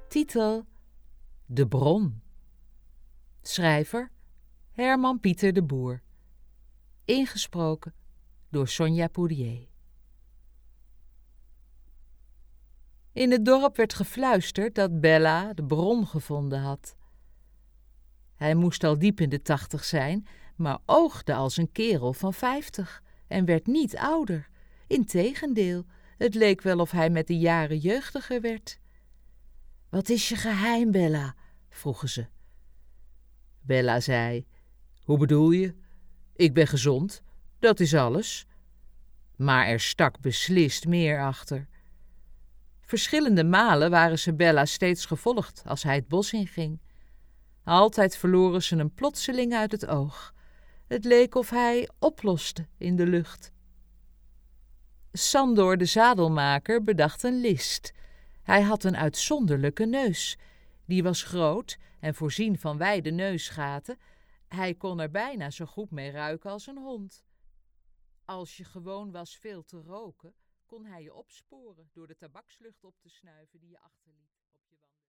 Titel: De Bron. Schrijver: Herman Pieter de Boer. Ingesproken door Sonja Poulier. In het dorp werd gefluisterd dat Bella de bron gevonden had. Hij moest al diep in de 80 zijn, maar oogde als een kerel van 50 en werd niet ouder. Integendeel, het leek wel of hij met de jaren jeugdiger werd. "Wat is je geheim, Bella?" vroegen ze. Bella zei: "Hoe bedoel je? Ik ben gezond, dat is alles." Maar er stak beslist meer achter. Verschillende malen waren ze Bella steeds gevolgd als hij het bos inging. Altijd verloren ze hem plotseling uit het oog. Het leek of hij oploste in de lucht. Sandor de zadelmaker bedacht een list. Hij had een uitzonderlijke neus. Die was groot en voorzien van wijde neusgaten. Hij kon er bijna zo goed mee ruiken als een hond. Als je gewoon was veel te roken, kon hij je opsporen door de tabakslucht op te snuiven die je achterliet.